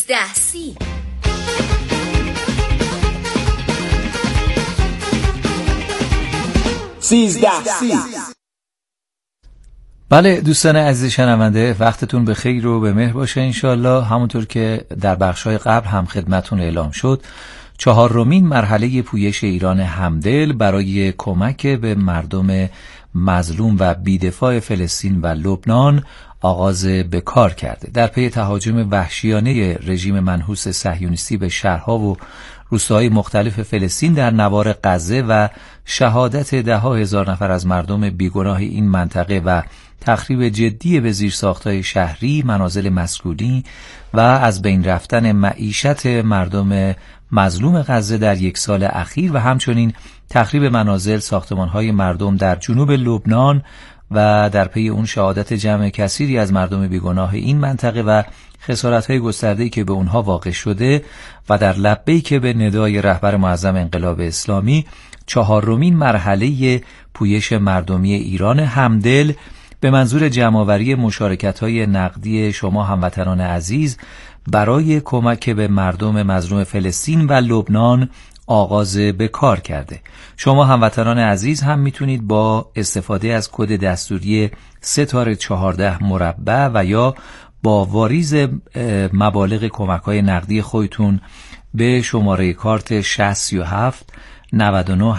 13C. بله دوستان عزیز شنونده، وقتتون به خیر و به مهر باشه انشالله. همونطور که در بخش‌های قبل هم خدمتون اعلام شد، 4مین مرحله پویش ایران همدل برای کمک به مردم مظلوم و بی‌دفاع فلسطین و لبنان آغاز به کار کرده. در پی تهاجم وحشیانه رژیم منحوس صهیونیستی به شهرها و روستاهای مختلف فلسطین در نوار غزه و شهادت ده‌ها هزار نفر از مردم بیگناه این منطقه و تخریب جدی به زیرساخت‌های شهری، منازل مسکونی و از بین رفتن معیشت مردم مظلوم غزه در یک سال اخیر و همچنین تخریب منازل، ساختمان‌های مردم در جنوب لبنان و در پی اون شهادت جمع کثیری از مردم بیگناه این منطقه و خسارت‌های گسترده‌ای که به اونها واقع شده و در لبیک به ندای رهبر معظم انقلاب اسلامی، 4مین مرحله پویش مردمی ایران همدل به منظور جمع‌آوری مشارکت‌های نقدی شما هموطنان عزیز برای کمک به مردم مظلوم فلسطین و لبنان آغاز به کار کرده. شما هموطنان عزیز هم میتونید با استفاده از کد دستوری 3*14 و یا با واریز مبالغ کمک‌های نقدی خودتون به شماره کارت 6037 99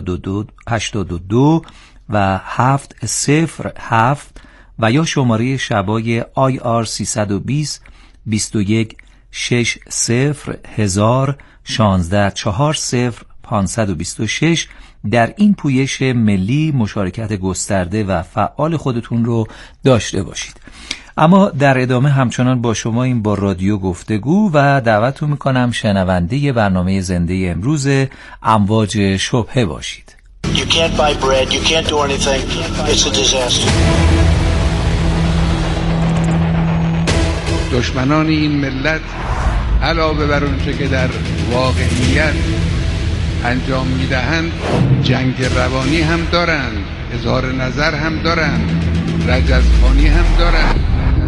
82 و 707 و یا شماره شبای IR 320 21 60 1000 16 40 526 در این پویش ملی مشارکت گسترده و فعال خودتون رو داشته باشید. اما در ادامه همچنان با شما این با رادیو گفتگو و دعوتتون میکنم شنونده برنامه زنده امروز امواج شبهه باشید. You can't buy bread, you can't do anything. It's a disaster. دشمنان این ملت علاوه بر اونچه که در واقعیت انجام میدهند جنگ روانی هم دارند، اظهار نظر هم دارند، رجزخوانی هم دارند.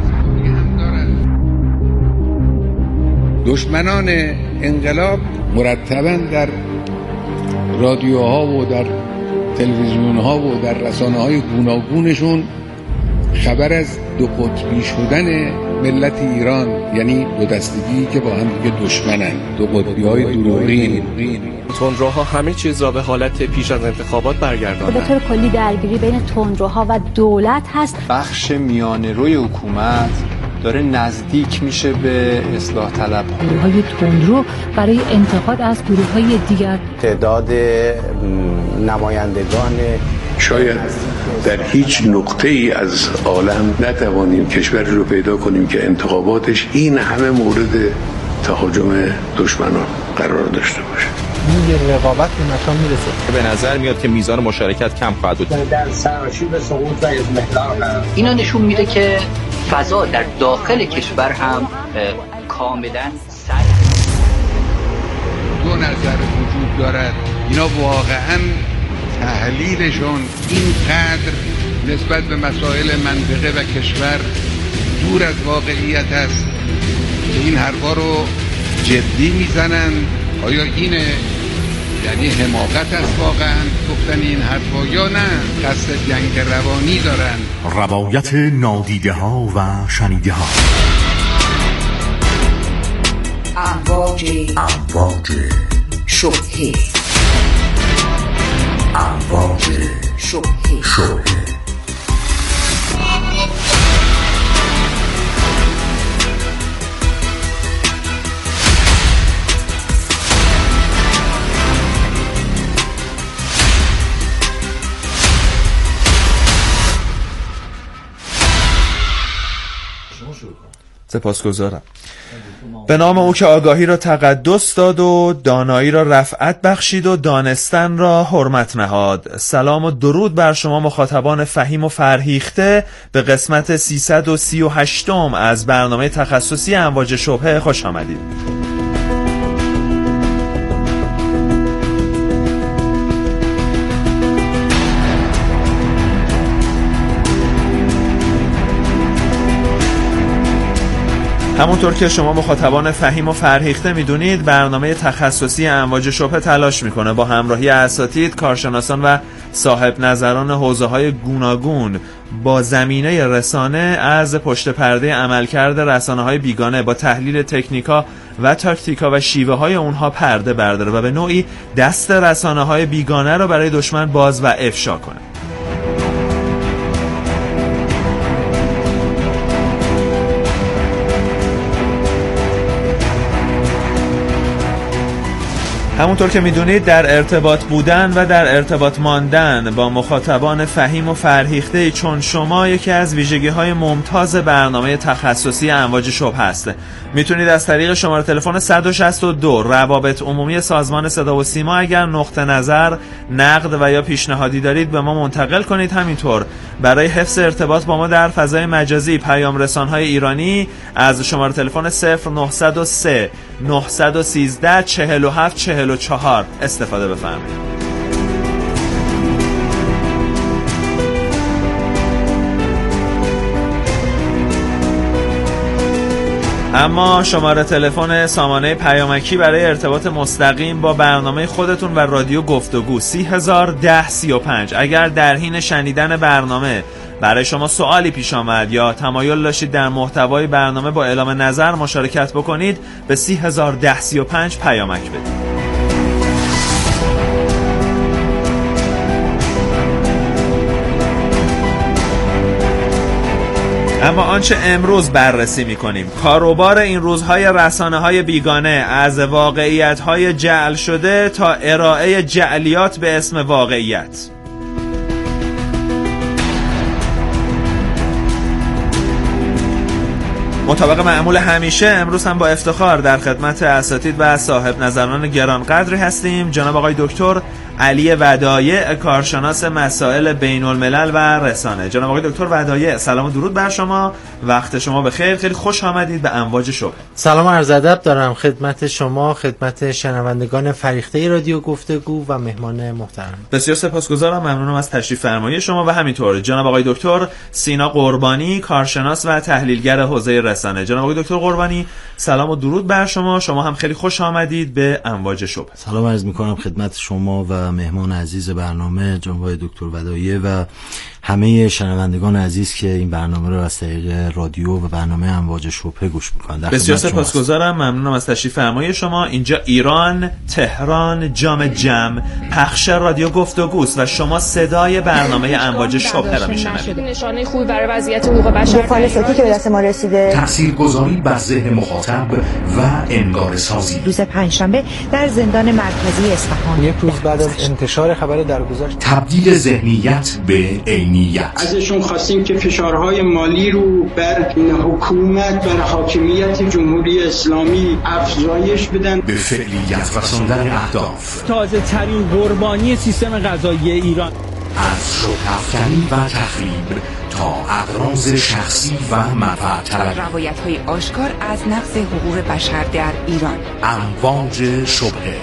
دشمنان انقلاب مرتباً در رادیوها و در تلویزیونها و در رسانه‌های گوناگونشون خبر از دو قطبی شدن ملت ایران، یعنی دو دستگی که با هم دیگه دشمنن، دو قطبی‌های دروغین. تندروها همه چیز را به حالت پیش از انتخابات برگرداندن. به طور کلی درگیری بین تندروها و دولت هست. بخش میانه روی حکومت داره نزدیک میشه به اصلاح طلب. گروه‌های تندرو برای انتقاد از گروه‌های دیگر. تعداد نمایندگان شاید در هیچ نقطه ای از عالم نتوانیم کشوری رو پیدا کنیم که انتخاباتش این همه مورد تهاجم دشمنان قرار داشته باشه. این رقابت به نشان میرسه. به نظر میاد که میزان مشارکت کم خواهد بود. در سراشیب سقوط و اضمحلال اینا نشون میده که فضا در داخل کشور هم کاملا دو نظر وجود دارد. اینا واقعاً تحلیلشون اینقدر نسبت به مسائل منطقه و کشور دور از واقعیت است که این حرفا رو جدی میزنن. آیا اینه یعنی حماقت است واقعا گفتن این حرفا یا نه قصد جنگ روانی دارن؟ روایت نادیده ها و شنیده ها. امواج شبهه. امواج شبهه. سپاسگزارم. به نام او که آگاهی را تقدس داد و دانایی را رفعت بخشید و دانستن را حرمت نهاد. سلام و درود بر شما مخاطبان فهیم و فرهیخته به قسمت 338 از برنامه تخصصی امواج شبهه خوش آمدید. همونطور که شما مخاطبان فهیم و فرهیخته میدونید، برنامه تخصصی امواج شبهه تلاش میکنه با همراهی اساتید، کارشناسان و صاحب نظران حوزه‌های گوناگون با زمینه رسانه از پشت پرده عملکرد رسانه‌های بیگانه با تحلیل تکنیکا و تاکتیکا و شیوه های اونها پرده برداره و به نوعی دست رسانه‌های بیگانه رو برای دشمن باز و افشا کنه. همونطور که میدونید در ارتباط بودن و در ارتباط ماندن با مخاطبان فهیم و فرهیخته چون شما یکی از ویژگی‌های ممتاز برنامه تخصصی امواج شبهه هست. میتونید از طریق شماره تلفن 162 روابط عمومی سازمان صدا و سیما اگر نقطه نظر، نقد و یا پیشنهادی دارید به ما منتقل کنید. همینطور برای حفظ ارتباط با ما در فضای مجازی پیام رسان‌های ایرانی از شماره تلفن 0903 913 47 44 استفاده بفرمایید. اما شماره تلفن سامانه پیامکی برای ارتباط مستقیم با برنامه خودتون و رادیو گفتگو 301035. اگر در حین شنیدن برنامه برای شما سوالی پیش آمد یا تمایل داشتید در محتوای برنامه با اعلام نظر مشارکت بکنید، به 301035 پیامک بدید. اما آنچه امروز بررسی می‌کنیم، کاروبار این روزهای رسانه‌های بیگانه از واقعیت‌های جعل شده تا ارائه جعلیات به اسم واقعیت. مطابق معمول همیشه امروز هم با افتخار در خدمت اساتید و صاحب نظران گرانقدری هستیم. جناب آقای دکتر علی ودایع، کارشناس مسائل بین الملل و رسانه. جناب آقای دکتر ودایع، سلام و درود بر شما، وقت شما بخیر، خیلی خوش آمدید به امواج شبهه. سلام و عرض ادب دارم خدمت شما، خدمت شنوندگان فریخته رادیو گفتگو و مهمان محترم. بسیار سپاسگزارم، ممنونم از تشریف فرمایی شما. و همینطور جناب آقای دکتر سینا قربانی، کارشناس و تحلیلگر حوزه رسانه. جناب آقای دکتر قربانی، سلام و درود بر شما، شما هم خیلی خوش آمدید به امواج شبهه. سلام عرض می‌کنم خدمت شما و مهمان عزیز برنامه جناب آقای دکتر ودایع و همه شنوندگان عزیز که این برنامه رو از طریق رادیو و برنامه امواج شبهه گوش می‌کنند. بسیار سپاسگزارم، ممنونم از تشریف فرمایی شما. اینجا ایران، تهران، جام جم، پخش رادیو گفتگوست و شما صدای برنامه امواج شبهه را میشنوید. نشانه خوبی برای وضعیت حقوق بشر فالساتی که به دست ما رسیده، تاثیرگذاری بر ذهن مخاطب و انگار سازی. روز پنجشنبه در زندان مرکزی اصفهان، یک روز بعد از انتشار خبر درگذشت، تبدیل ذهنیت به عینیت. ازشون خواستیم که فشارهای مالی رو بر حکومت، بر حاکمیت جمهوری اسلامی افزایش بدن، به فعلیت رساندن اهداف. تازه ترین قربانی سیستم قضایی ایران، از شبهه افکنی و تخریب تا اغراض شخصی و منفعت طلبی، روایت‌های آشکار از نقض حقوق بشر در ایران. امواج شبهه،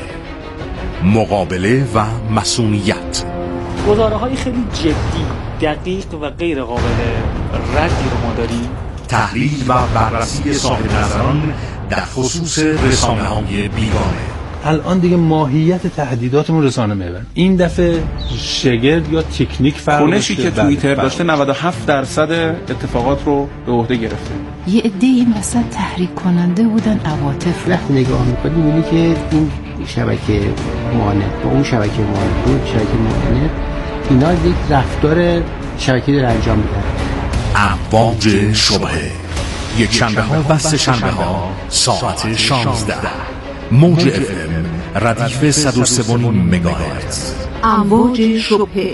مقابله و مسئولیت. گزاره‌های خیلی جدی، دقیق و غیر قابل ردی رو ما داریم. تحلیل و بررسی صاحب نظران در خصوص رسانه‌های بیگانه. الان دیگه ماهیت تهدیداتمون رسانه محور. این دفعه شگرد یا تکنیک فرق کنشی که توییتر داشته 97% اتفاقات رو به عهده گرفته. یه عده این وسط تحریک کننده بودن عواطف. وقتی نگاه می‌کنی می‌بینی که این شبکه معاند با اون شبکه معاند، اون شبکه معاند، اینا یک رفتار شبکه‌ای داره انجام میدن. امواج شبهه، یک شنبه ها و سه شنبه ها ساعت 16 موج FM ردیف 103.5 مگاهرتز. امواج شبهه.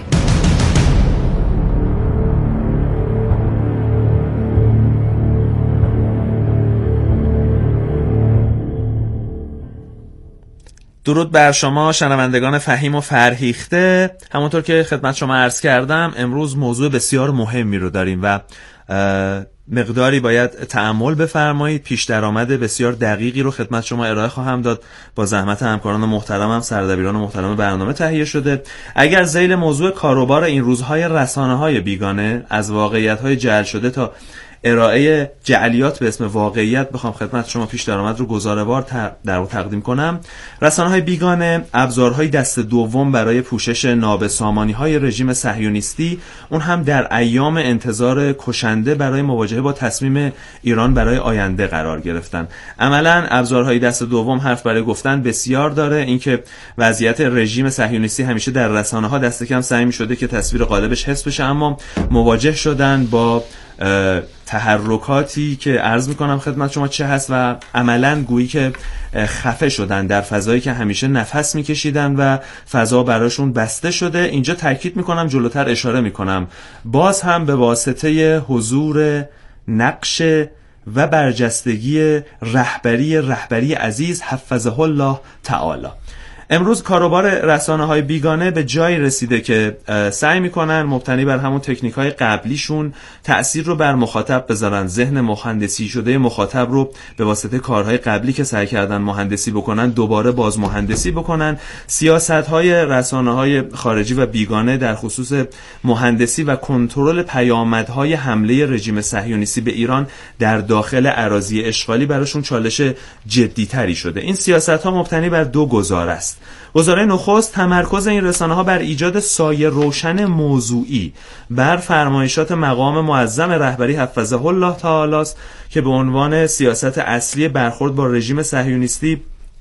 درود بر شما شنوندگان فهیم و فرهیخته. همونطور که خدمت شما عرض کردم امروز موضوع بسیار مهمی رو داریم و مقداری باید تأمل بفرمایید. پیش درآمد بسیار دقیقی رو خدمت شما ارائه خواهم داد، با زحمت همکاران محترمم، سردبیران محترم برنامه تهیه شده. اگر ذیل موضوع کاروبار این روزهای رسانه‌های بیگانه از واقعیت‌های جعل شده تا ارائه جعلیات به اسم واقعیت بخوام خدمت شما پیش درآمد رو گزاره‌وار در تقدیم کنم، رسانه‌های بیگانه ابزارهای دست دوم برای پوشش نابسامانی‌های رژیم صهیونیستی، اون هم در ایام انتظار کشنده برای مواجهه با تصمیم ایران برای آینده قرار گرفتن. عملاً ابزارهای دست دوم حرف برای گفتن بسیار داره. اینکه وضعیت رژیم صهیونیستی همیشه در رسانه‌ها دست کم سعی می‌شده که تصویر غالبش حفظ بشه، اما مواجه شدن با تحرکاتی که عرض میکنم خدمت شما چه هست و عملاً گویی که خفه شدن در فضایی که همیشه نفس میکشیدن و فضا براشون بسته شده. اینجا تاکید میکنم، جلوتر اشاره میکنم، باز هم به واسطه حضور نقش و برجستگی رهبری عزیز حفظه الله تعالی. امروز کاروبار رسانه‌های بیگانه به جایی رسیده که سعی میکنن مبتنی بر همون تکنیک‌های قبلیشون تأثیر رو بر مخاطب بذارن، ذهن مهندسی شده مخاطب رو به واسطه کارهای قبلی که سعی کردن مهندسی بکنن دوباره باز مهندسی بکنن. سیاست‌های رسانه‌های خارجی و بیگانه در خصوص مهندسی و کنترل پیامدهای حمله رژیم صهیونیستی به ایران در داخل اراضی اشغالی براشون چالش جدی‌تری شده. این سیاست‌ها مبتنی بر دو گزاره است. گزاره نخست، تمرکز این رسانه‌ها بر ایجاد سایه روشن موضوعی بر فرمایشات مقام معظم رهبری حفظه الله تعالی است که به عنوان سیاست اصلی برخورد با رژیم صهیونیستی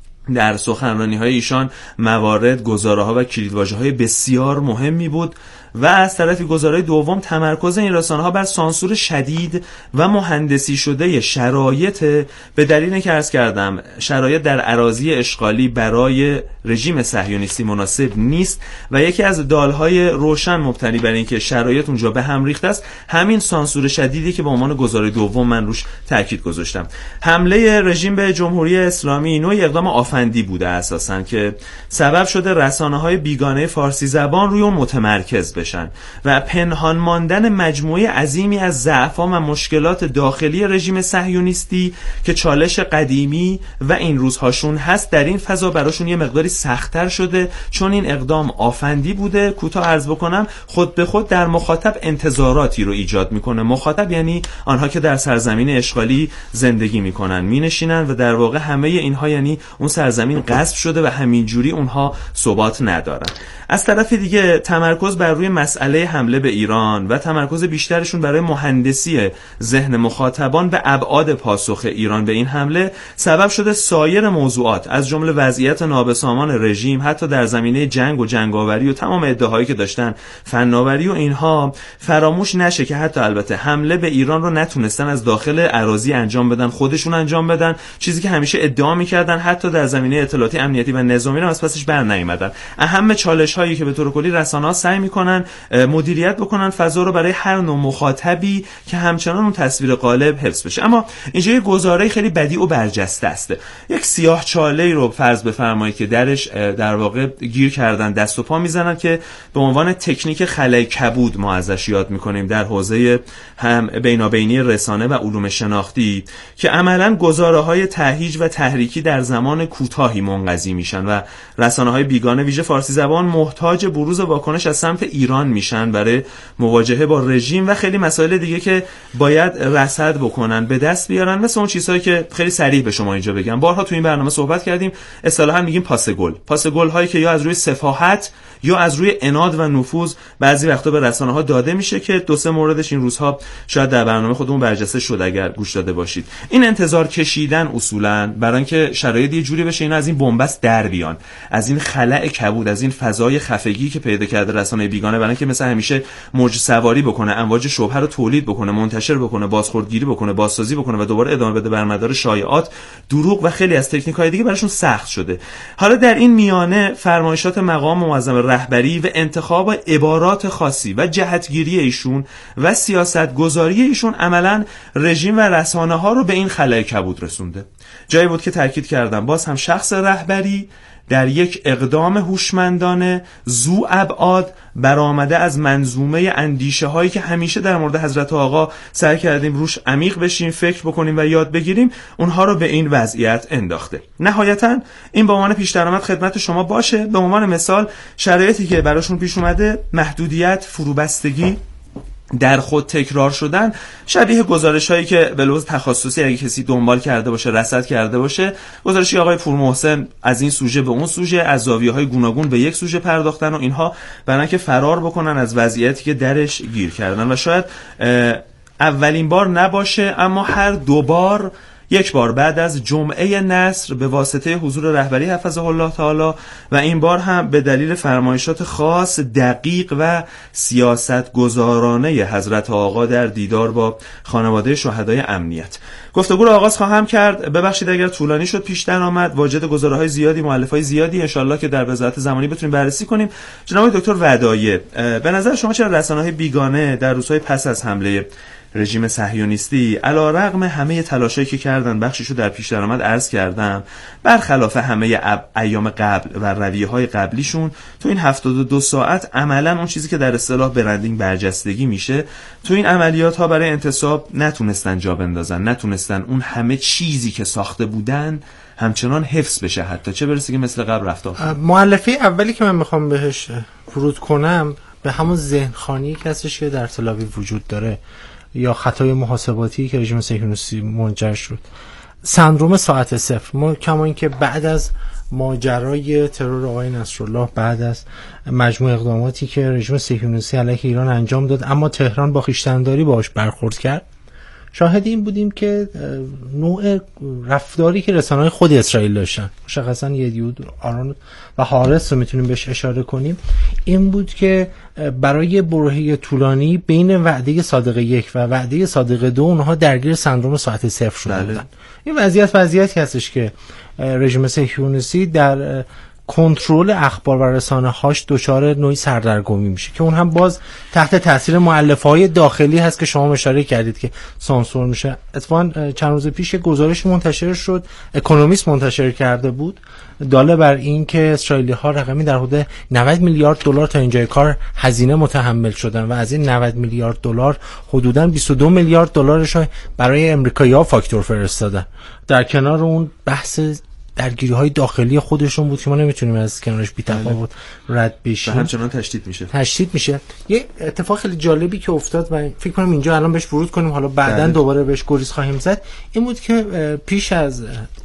در سخنرانی‌های ایشان موارد، گزاره‌ها و کلیدواژه‌های بسیار مهمی بود. و از طرفی گزاره دوم، تمرکز این رسانه‌ها بر سانسور شدید و مهندسی شده شرایط، به دلیلی که عرض کردم شرایط در اراضی اشغالی برای رژیم صهیونیستی مناسب نیست و یکی از دالهای روشن مبتنی بر این که شرایط اونجا به هم ریخته است همین سانسور شدیدی که به عنوان گزاره دوم من روش تاکید گذاشتم. حمله رژیم به جمهوری اسلامی نوعی اقدام آفندی بوده اساساً که سبب شده رسانه‌های بیگانه فارسی زبان روی اون متمرکز بشن و پنهان ماندن مجموعه عظیمی از ضعف‌ها و مشکلات داخلی رژیم صهیونیستی که چالش قدیمی و این روزهاشون هست در این فضا براشون یه مقداری سخت‌تر شده، چون این اقدام آفندی بوده. کوتاه عرض بکنم، خود به خود در مخاطب انتظاراتی رو ایجاد میکنه. مخاطب یعنی آنها که در سرزمین اشغالی زندگی میکنن، مینشینن و در واقع همه اینها یعنی اون سرزمین غصب شده و همینجوری اونها ثبات ندارن. از طرف دیگه تمرکز بر روی مسئله حمله به ایران و تمرکز بیشترشون برای مهندسی ذهن مخاطبان به ابعاد پاسخ ایران به این حمله سبب شده سایر موضوعات از جمله وضعیت نابسامان رژیم حتی در زمینه جنگ و جنگاوری و تمام ادعاهایی که داشتن فناوری و اینها فراموش نشه که حتی البته حمله به ایران رو نتونستن از داخل اراضی انجام بدن، خودشون انجام بدن، چیزی که همیشه ادعا می‌کردن حتی در زمینه اطلاعاتی امنیتی و نظامی رو از پسش برنمی‌آمدن. اهم چالش هایی که به طور کلی رسانه‌ها سعی می‌کنن مدیریت بکنن فضا رو برای هر نوع مخاطبی که همچنان اون تصویر غالب حفظ بشه. اما اینجا یه گزاره خیلی بدیع و برجسته است. یک سیاه‌چاله‌ای رو فرض بفرمایید که درش در واقع گیر کردن، دست و پا میزنن که به عنوان تکنیک خلأ کبود ما ازش یاد می‌کنیم در حوزه هم بینابینی رسانه و علوم شناختی که عملاً گزاره‌های تهییج و تحریکی در زمان کوتاهی منقضی میشن و رسانه‌های بیگانه ویژه فارسی زبان محتاج بروز واکنش از سمت ایران میشن برای مواجهه با رژیم و خیلی مسائل دیگه که باید رصد بکنن، به دست بیارن، مثل اون چیزهایی که خیلی صریح به شما اینجا بگم. بارها تو این برنامه صحبت کردیم، اصطلاحاً میگیم پاس گل هایی که یا از روی سفاهت یا از روی عناد و نفوذ بعضی وقتا به رسانه‌ها داده میشه که دو سه موردش این روزها شاید در برنامه خودمون برجسته شد اگر گوش داده باشید. این انتظار کشیدن اصولاً برای اینکه شرایط یه جوری بشه اینا از این بنبست در بیان، از این خلأ کبود، از این فضای خفگی که پیدا کرده رسانه بیگانه، برای اینکه مثلا همیشه موج سواری بکنه، امواج شبهه رو تولید بکنه، منتشر بکنه، بازخوردگیری بکنه، بازسازی بکنه و دوباره ادامه بده بر مدار شایعات، دروغ و خیلی از تکنیک‌های دیگه براشون سخت شده. حالا در این میانه فرمایشات مقام معظم رهبری و انتخاب عبارات خاصی و جهتگیری ایشون و سیاست گذاری ایشون عملاً رژیم و رسانه‌ها رو به این خلأ کبود رسونده. جایی بود که تاکید کردم باز هم شخص رهبری در یک اقدام هوشمندانه ذو ابعاد برآمده از منظومه اندیشه هایی که همیشه در مورد حضرت آقا سعی کردیم روش عمیق بشیم، فکر بکنیم و یاد بگیریم، اونها رو به این وضعیت انداخته. نهایتاً این به عنوان پیش درآمد خدمت شما باشه. به عنوان مثال شرایطی که براشون پیش اومده، محدودیت، فروبستگی در خود تکرار شدن، شبیه گزارش‌هایی که به لحاظ تخصصی اگه کسی دنبال کرده باشه، رصد کرده باشه، گزارشی آقای پورمحسن از این سوژه به اون سوژه، از زاویه‌های گوناگون به یک سوژه پرداختن و اینها برای اینکه فرار بکنن از وضعیتی که درش گیر کردن. و شاید اولین بار نباشه، اما هر دو بار، یک بار بعد از جمعه نصر به واسطه حضور رهبری حفظه الله تعالی و این بار هم به دلیل فرمایشات خاص، دقیق و سیاست گزارانه حضرت آقا در دیدار با خانواده شهدای امنیت. گفتگو رو آغاز خواهم کرد. ببخشید اگر طولانی شد، پیش درآمد، واجد گزاره‌های زیادی، مؤلفه‌های زیادی، ان شاءالله که در وضاحت زمانی بتونیم بررسی کنیم. جناب دکتر ودایع، به نظر شما چرا رسانه‌های بیگانه در روزهای پس از حمله رژیم صهیونیستی علیرغم همه تلاشایی که کردن، بخشیشو در پیش درآمد عرض کردم، برخلاف همه ایام قبل و رویه‌های قبلیشون، تو این 72 ساعت عملاً اون چیزی که در اصطلاح برندینگ برجستگی میشه، تو این عملیات ها برای انتصاب نتونستن جا بندازن، نتونستن اون همه چیزی که ساخته بودن همچنان حفظ بشه، حتی چه برسه که مثل قبل رفتار. مؤلفه اولی که من میخوام بهش ورود کنم به همون ذهنخوانی هستش که در تل آویو وجود داره، یا خطای محاسباتی که رژیم صهیونیستی منجر شد. سندروم ساعت صفر. ما کما اینکه بعد از ماجرای ترور آقای نصرالله، بعد از مجموع اقداماتی که رژیم صهیونیستی علیه ایران انجام داد اما تهران با خویشتنداری باهاش برخورد کرد، شاهد این بودیم که نوع رفتاری که رسانه‌های خود اسرائیل داشتن، مشخصا یدیود، آرون و حارس رو میتونیم بهش اشاره کنیم، این بود که برای برهه طولانی بین وعده صادق 1 و وعده صادق 2 اونها درگیر سندروم ساعت صفر شده بودن. این وضعیتی هستش که رژیم صهیونیستی در کنترل اخبار و رسانه هاش دچار نوعی سردرگمی میشه که اون هم باز تحت تاثیر مؤلفه‌های داخلی هست که شما اشاره کردید که سانسور میشه. اتفاقا چند روز پیش گزارش منتشر شد، اکونومیست منتشر کرده بود، داله بر این که اسرائیلی ها رقمی در حدود 90 میلیارد دلار تا اینجای کار هزینه متحمل شدن و از این 90 میلیارد دلار حدوداً 22 میلیارد دلارش برای امریکایی‌ها فاکتور فرستادن. در کنار اون بحث درگیری‌های داخلی خودشون بود که ما نمیتونیم از کنارش بی‌تفاوت رد بشیم. همچنان تشدید میشه. یه اتفاق خیلی جالبی که افتاد و فکر کنم اینجا الان بهش ورود کنیم، حالا بعداً دوباره بهش گریز خواهیم زد، این بود که پیش از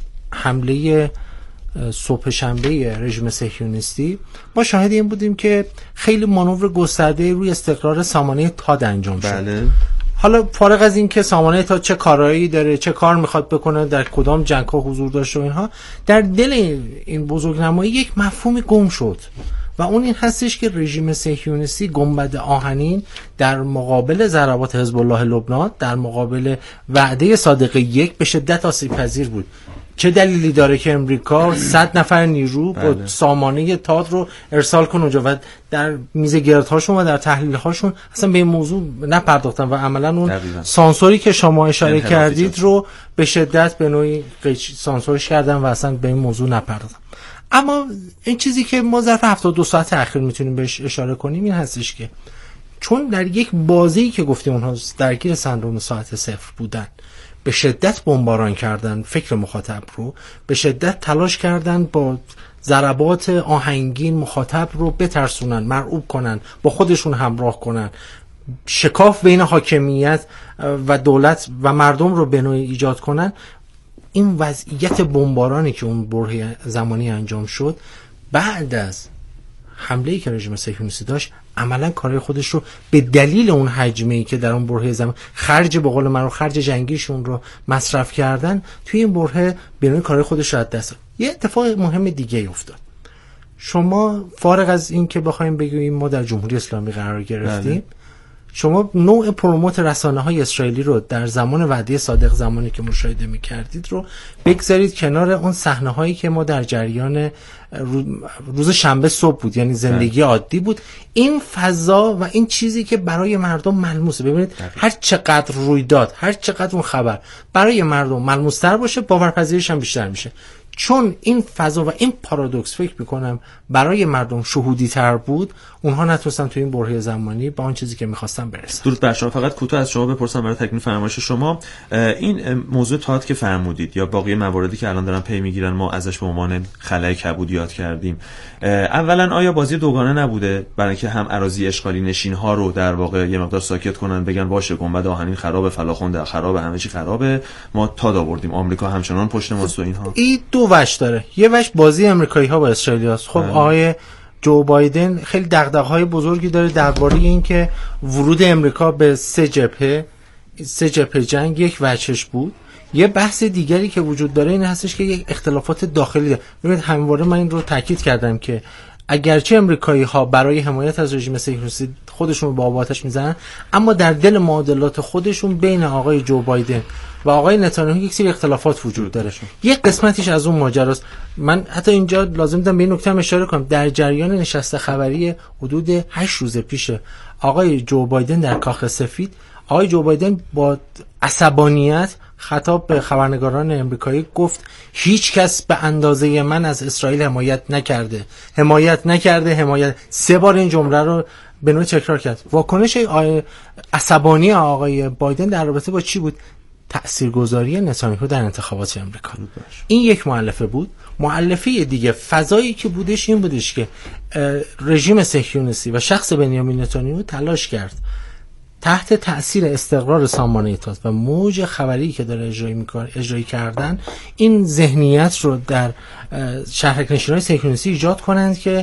حمله صبح شنبه رژیم صهیونیستی ما شاهد این بودیم که خیلی مانور گسترده روی استقرار سامانه تاد انجام شد. حالا فارغ از این که سامانه تا چه کارایی داره، چه کار میخواد بکنه، در کدام جنگ‌ها حضور داشته و اینها، در دل این بزرگنمایی یک مفهومی گم شد و اون این هستش که رژیم صهیونیستی گنبد آهنین در مقابل ضربات حزب الله لبنان، در مقابل وعده صادق 1 به شدت آسیب‌پذیر بود. چه دلیلی داره که امریکا 100 نفر نیرو با سامانه تاد رو ارسال کنه اونجا و در میزگردهاشون و در تحلیل‌هاشون اصلا به این موضوع نپرداختن و عملاً اون سانسوری که شما اشاره کردید رو به شدت به نوعی سانسورش کردن و اصلا به این موضوع نپرداختن. اما این چیزی که ما ظرف 72 ساعت اخیر میتونیم بهش اشاره کنیم این هستش که چون در یک بازی که گفتیم اونها درگیر سندروم ساعت صفر بودن، به شدت بمباران کردن فکر مخاطب رو، به شدت تلاش کردن با ضربات آهنگین مخاطب رو بترسونن، مرعوب کنن، با خودشون همراه کنن، شکاف بین حاکمیت و دولت و مردم رو به نوعی ایجاد کنن. این وضعیت بمبارانی که اون برهه زمانی انجام شد بعد از حمله‌ای که رژیم صهیونیستی داشت، عملا کارهای خودش رو به دلیل اون حجمه‌ای که در اون برهه زمان خرج به قول من رو خرج جنگیشون رو مصرف کردن، توی این برهه بیرون کارهای خودش رو از دست داد. یه اتفاق مهم دیگه افتاد. شما فارغ از این که بخوایم بگیم ما در جمهوری اسلامی قرار گرفتیم، شما نوع پروموت رسانه‌های اسرائیلی رو در زمان وعده صادق زمانی که مشاهده می‌کردید رو بگذارید کنار اون صحنه‌هایی که ما در جریان روز شنبه صبح بود، یعنی زندگی عادی بود. این فضا و این چیزی که برای مردم ملموسه، ببینید هر چقدر رویداد، هر چقدر اون خبر برای مردم ملموس‌تر باشه، باورپذیریش هم بیشتر میشه. چون این فضا و این پارادوکس فکر میکنم برای مردم شهودی تر بود، اونها نتونستن تو این برهه زمانی به آن چیزی که میخواستن برسن. درود بر شما. فقط کوتاه از شما بپرسم برای تکمیل فرمایش شما، این موضوع تئاتر که فرمودید یا باقی مواردی که الان دارن پی میگیرن ما ازش به عنوان خلأ کبود یاد کردیم، اولا آیا بازی دوگانه نبوده برای اینکه هم اراضی اشغالی نشین ها رو در واقع یه مقدار ساکت کنن، بگن باشه گنبد آهنین خرابه، فلاخن خرابه، همه چی خرابه، ما تا آوردیم، آمریکا همچنان پشت ماست و اینها؟ این دو وجه داره. یه وجه بازی آمریکایی ها با اسرائیلیاست. خب آقای جو بایدن خیلی دغدغه‌های بزرگی داره درباره اینکه ورود امریکا به سه جبهه جنگ یک وجهش بود. یه بحث دیگری که وجود داره این هستش که یک اختلافات داخلی داره. ببینید همواره من این رو تاکید کردم که اگرچه امریکایی ها برای حمایت از رژیم صهیونیستی خودشون رو با آب آتش میزنن، اما در دل معادلات خودشون بین آقای جو بایدن و آقای نتانیاهو یک سری اختلافات وجود داره. یک قسمتیش از اون ماجراست. من حتی اینجا لازم دیدم به این نکته اشاره کنم. در جریان نشست خبری حدود 8 روز پیش آقای جو بایدن در کاخ سفید، آقای جو بایدن با عصبانیت خطاب به خبرنگاران امریکایی گفت هیچ کس به اندازه من از اسرائیل حمایت نکرده. 3 بار این جمله رو به نوعی تکرار کرد. واکنش عصبانی آقای بایدن در رابطه با چی بود؟ تأثیرگذاری نتانیاهو در انتخابات امریکا. این یک مؤلفه بود. مؤلفه دیگه فضایی که بودش این بودش که رژیم صهیونیستی و شخص بنیامین نتانیاهو تلاش کرد تحت تأثیر استقرار سامانه تات و موج خبری که داره اجرایی کردن این ذهنیت رو در شهرکنشین‌های صهیونیستی ایجاد کنند که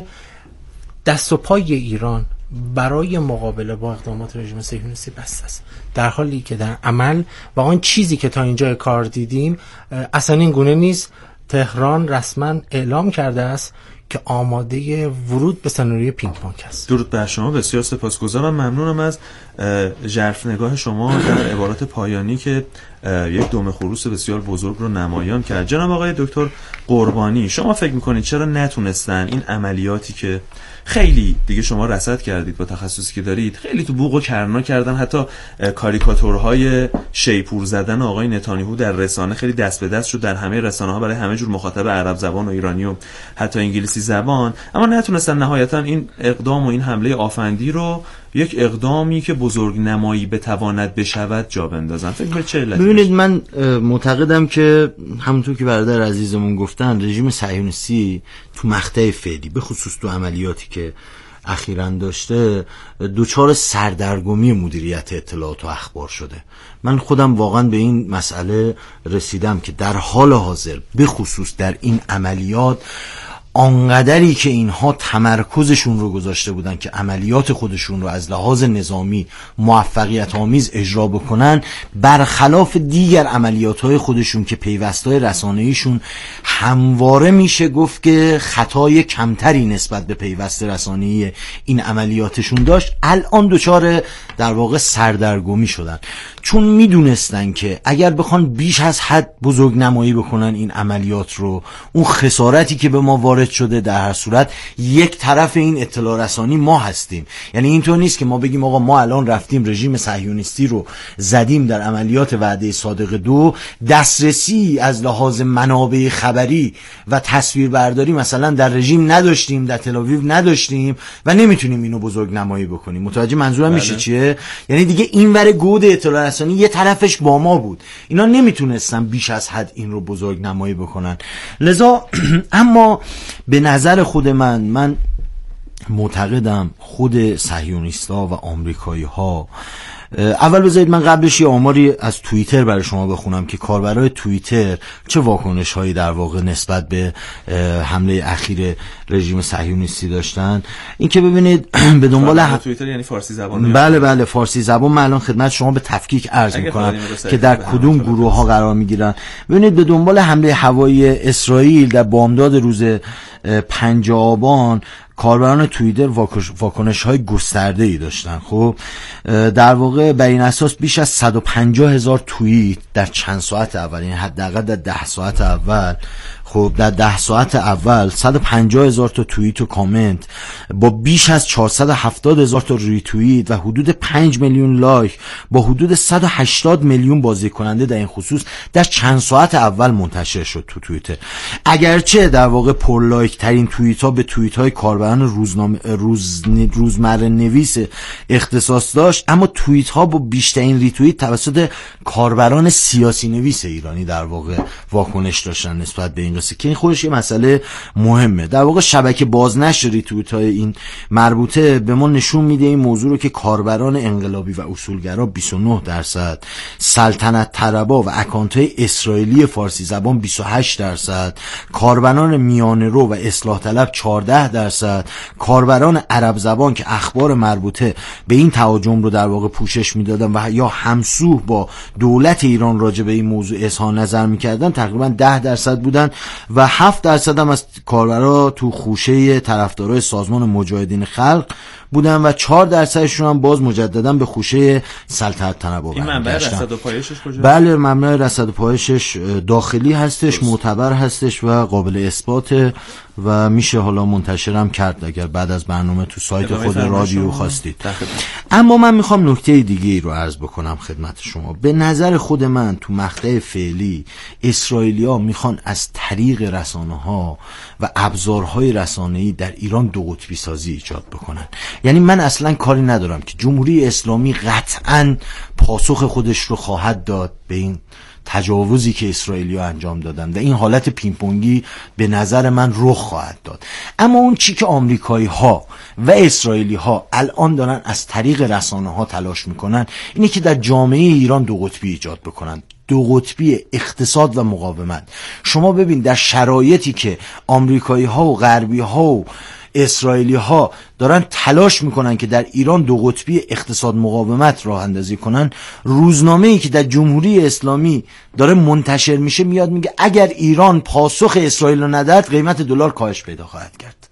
دست و پای ایران برای مقابله با اقدامات رژیم صهیونیستی بسته است، در حالی که در عمل و آن چیزی که تا اینجا کار دیدیم اصلا این گونه نیست. تهران رسما اعلام کرده است که آماده ورود به سناریوی پینگ پونگ است. درود بر شما، بسیار سپاسگزارم، ممنونم از ژرف نگاه شما در عبارات پایانی که یک دم خروس بسیار بزرگ رو نمایان کرد. جناب آقای دکتر قربانی، شما فکر میکنید چرا نتونستن این عملیاتی که خیلی دیگه شما رصد کردید با تخصصی که دارید، خیلی تو بوق و کرنا کردن، حتی کاریکاتورهای شیپور زدن آقای نتانیاهو در رسانه خیلی دست به دست شد در همه رسانه‌ها برای همه جور مخاطب عرب زبان و ایرانی و حتی انگلیسی زبان، اما نتونستن نهایتا این اقدام و این حمله آفندی رو یک اقدامی که بزرگ نمایی بتواند بشود جا بندازن. فکر به چه علتی؟ ببینید من معتقدم که همونطور که برادر عزیزمون گفتن رژیم صهیونیستی تو مقطع فعلی به خصوص تو عملیاتی که اخیراً داشته دوچار سردرگمی مدیریت اطلاعات و اخبار شده. من خودم واقعا به این مسئله رسیدم که در حال حاضر به خصوص در این عملیات آنقدری که اینها تمرکزشون رو گذاشته بودن که عملیات خودشون رو از لحاظ نظامی موفقیت آمیز اجرا بکنن، برخلاف دیگر عملیات‌های خودشون که پیوست‌های رسانه‌ایشون همواره میشه گفت که خطای کمتری نسبت به پیوست رسانه‌ای این عملیاتشون داشت، الان دچار در واقع سردرگمی شدن، چون میدونستن که اگر بخوان بیش از حد بزرگ نمایی بکنن این عملیات رو، اون خسارتی که به ما وارد شده در هر صورت یک طرف این اطلاع رسانی ما هستیم. یعنی اینطور نیست که ما بگیم آقا ما الان رفتیم رژیم صهیونیستی رو زدیم در عملیات وعده صادق 2، دسترسی از لحاظ منابع خبری و تصویربرداری مثلا در رژیم نداشتیم، در تل‌آویو نداشتیم و نمیتونیم اینو بزرگ نمایی بکنیم. متوجه منظورم میشه چیه؟ یعنی دیگه این ور گود اطلاع رسانی یه طرفش با ما بود، اینا نمیتونستن بیش از حد این رو بزرگ نمایی بکنن. لذا اما به نظر خود من معتقدم خود صهیونیست‌ها و آمریکایی‌ها، اول بذارید من قبلش یه آماری از توییتر برای شما بخونم که کاربرای توییتر چه واکنش‌هایی در واقع نسبت به حمله اخیر رژیم صهیونیستی داشتن. این که ببینید به دنبال توییتر یعنی فارسی زبان، بله فارسی زبان، من الان خدمت شما به تفکیک عرض می‌کنم که در کدوم گروه‌ها قرار می‌گیرن. ببینید به دنبال حمله هوایی اسرائیل در بامداد روز 5 آبان کاربران توییتر واکنش‌های گسترده‌ای داشتن. خب در واقع بر این اساس بیش از 150,000 توییت در چند ساعت اول، یعنی حداقل در 10 ساعت اول، خب در 10 ساعت اول 150,000 تا توییت و کامنت با بیش از 470,000 تا ریتوییت و حدود 5 میلیون لایک با حدود 180 میلیون بازدید کننده در این خصوص در چند ساعت اول منتشر شد تو توییتر. اگرچه در واقع پر لایک ترین توییت ها به توییت های کاربران روزمره نویس اختصاص داشت، اما توییت ها با بیشترین ریتوییت توسط کاربران سیاسی نویس ایرانی در واقع واکنش داشتن نسبت به این قصه که این خودش یه مسئله مهمه. در واقع شبکه بازنشر ریتوییت های این مربوطه به ما نشون میده این موضوع رو که کاربران انقلابی و اصولگرا 29%، سلطنت طلبا و اکانت های اسرائیلی فارسی زبان 28%، کاربران میانه رو و اصلاح طلب 14%، کاربران عرب زبان که اخبار مربوطه به این تهاجم رو در واقع پوشش میدادن و یا همسو با دولت ایران راجع به این موضوع اظهار نظر میکردن تقریبا 10% بودن و 7% هم از کاربرا تو خوشه طرفدارای سازمان مجاهدین خلق بودن و 4% هم باز مجددا به خوشه سلطنت طلبا. این منبع رصد و پایشش کجاست؟ بله، منبع رصد و پایشش داخلی هستش، معتبر هستش و قابل اثباته و میشه حالا منتشرم کرد اگر بعد از برنامه تو سایت خود رادیو خواستید. اما من میخوام نکته دیگه ای رو عرض بکنم خدمت شما. به نظر خود من تو مقطع فعلی اسرائیلیا میخوان از طریق رسانه‌ها و ابزارهای رسانه‌ای در ایران دو قطبی سازی ایجاد بکنن. یعنی من اصلا کاری ندارم که جمهوری اسلامی قطعاً پاسخ خودش رو خواهد داد به این تجاوزی که اسرائیلیا انجام دادن و این حالت پینگ‌پنگی به نظر من رخ خواهد داد. اما اون چی که آمریکایی ها و اسرائیلی ها الان دارن از طریق رسانه ها تلاش میکنن اینه که در جامعه ایران دو قطبی ایجاد بکنن، دو قطبی اقتصاد و مقاومت. شما ببین در شرایطی که آمریکایی ها و غربی ها و اسرائیلی ها دارن تلاش میکنن که در ایران دو قطبی اقتصاد مقاومت راه اندازی کنن، روزنامه‌ای که در جمهوری اسلامی داره منتشر میشه میاد میگه اگر ایران پاسخ اسرائیل رو نداد قیمت دلار کاهش پیدا خواهد کرد.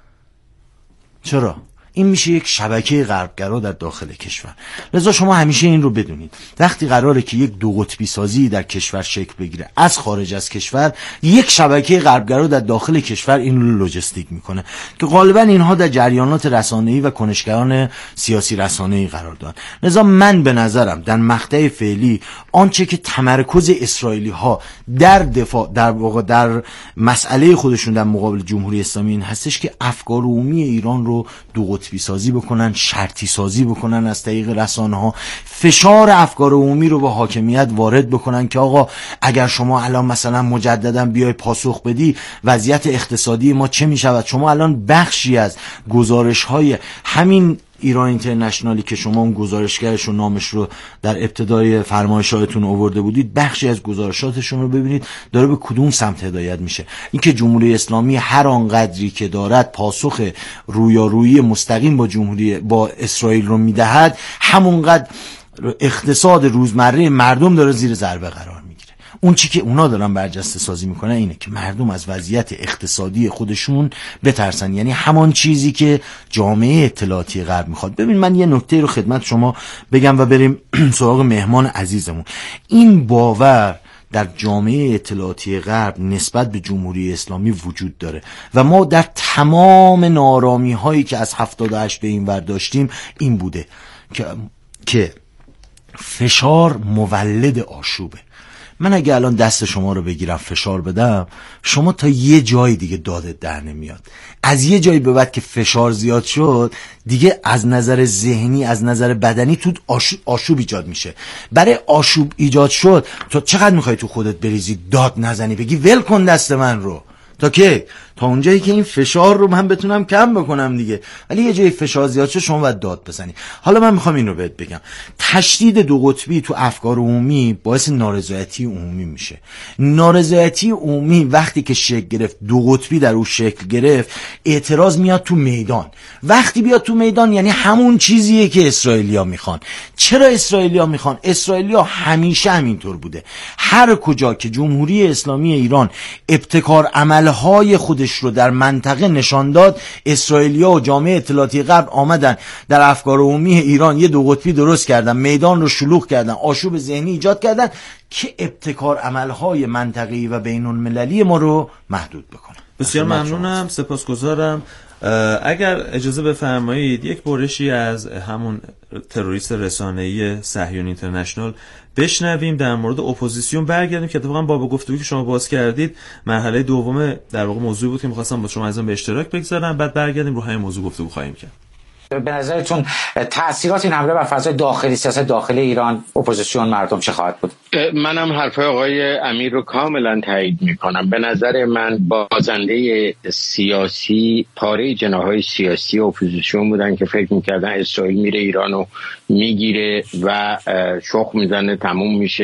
چرا؟ این میشه یک شبکه غربگرا در داخل کشور. لذا شما همیشه این رو بدونید وقتی قراره که یک دو قطبی سازی در کشور شکل بگیره از خارج از کشور، یک شبکه غربگرا در داخل کشور این رو لوجستیک میکنه که غالبا اینها در جریانات رسانه‌ای و کنشگران سیاسی رسانه‌ای قرار دارن. لذا من به نظرم در مقطع فعلی آنچه که تمرکز اسرائیلی ها در دفاع در واقع در مسئله خودشون در مقابل جمهوری اسلامی این هستش که افکار عمومی ایران رو دو قطبی سازی بکنن، شرطی سازی بکنن، از طریق رسانه ها فشار افکار عمومی رو به حاکمیت وارد بکنن که آقا اگر شما الان مثلا مجددا بیای پاسخ بدی وضعیت اقتصادی ما چه میشود. شما الان بخشی از گزارش های همین ایران اینترنشنالی که شما اون گزارشگرش و نامش رو در ابتدای فرمایشاتتون آورده بودید، بخشی از گزارشاتشون رو ببینید داره به کدوم سمت هدایت میشه. اینکه جمهوری اسلامی هر آنقدری که دارد پاسخ رویارویی مستقیم با اسرائیل رو میدهد، همونقدر اقتصاد روزمره مردم داره زیر ضربه قرار میگیره. اون چی که اونا دارن برجسته سازی میکنن اینه که مردم از وضعیت اقتصادی خودشون بترسن، یعنی همان چیزی که جامعه اطلاعاتی غرب میخواد. ببین من یه نکته رو خدمت شما بگم و بریم سراغ مهمان عزیزمون. این باور در جامعه اطلاعاتی غرب نسبت به جمهوری اسلامی وجود داره و ما در تمام نارامی هایی که از 78 به این ور داشتیم این بوده که فشار مولد آشوبه. من اگه الان دست شما رو بگیرم فشار بدم، شما تا یه جای دیگه دادت در نمیاد. از یه جایی به بعد که فشار زیاد شد دیگه از نظر ذهنی از نظر بدنی تو آشوب ایجاد میشه. برای آشوب ایجاد شد تو چقدر میخوای تو خودت بریزی داد نزنی بگی ول کن دست من رو تا اونجایی که این فشار رو من بتونم کم بکنم دیگه. ولی یه جایی فشار زیاد شد شما باید داد بزنی. حالا من میخوام این رو بهت بگم، تشدید دو قطبی تو افکار عمومی باعث نارضایتی عمومی میشه. نارضایتی عمومی وقتی که شکل گرفت، دو قطبی در اون شکل گرفت، اعتراض میاد تو میدان. وقتی بیاد تو میدان یعنی همون چیزیه که اسرائیلیا میخوان. چرا اسرائیلیا میخوان؟ اسرائیلیا همیشه همینطور بوده. هر کجا که جمهوری اسلامی ایران ابتکار عملهای خودش خودش رو در منطقه نشان داد. اسرائیلیا و جامعه اطلاعاتی غرب آمدن در افکار عمومی ایران یه دو قطبی درست کردن، میدان رو شلوغ کردن، آشوب ذهنی ایجاد کردن که ابتکار عملهای منطقه‌ای و بین‌المللی ما رو محدود بکنه. بسیار ممنونم، سپاسگزارم. اگر اجازه بفرمایید یک برشی از همون تروریست رسانه‌ای صهیونی اینترنشنال بشنویم، در مورد اپوزیسیون برگردیم که اتفاقا با گفتگویی که شما باز کردید مرحله دوم در واقع موضوعی بود که می‌خواستم با شما ازم به اشتراک بگذارم، بعد برگردیم رو همین موضوع گفتگو خواهیم کرد. به نظرتون تأثیرات این حمله بر فضای داخلی، سیاست داخلی ایران، اپوزیسیون، مردم چه خواهد بود؟ منم حرفای آقای امیر رو کاملا تایید میکنم. به نظر من بازنده سیاسی پاره جناح‌های سیاسی اپوزیسیون بودن که فکر میکردن اسرائیل میره ایرانو میگیره و شخ میزنه تموم میشه